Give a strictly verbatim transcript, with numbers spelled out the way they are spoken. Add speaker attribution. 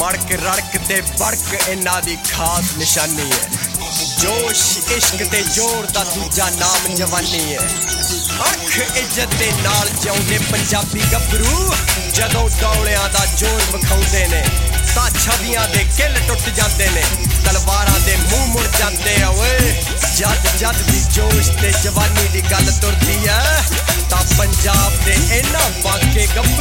Speaker 1: मड़क रड़क ते बड़क इन्हां दी खास निशानी है। जोश इश्क ते जोर दा दूजा नाम जवानी है। अख इज्जत दे नाल जिउंदे पंजाबी गभरू जदों डौलियां दा जोर विखाउंदे ने तां छवियां दे किल टुट जांदे ने, तलवारां दे मूंह मुड़ जांदे आ ओए। जद जद दी जोश ते जवानी दी गल तुरदी है तां पंजाब दे इन्हां बाके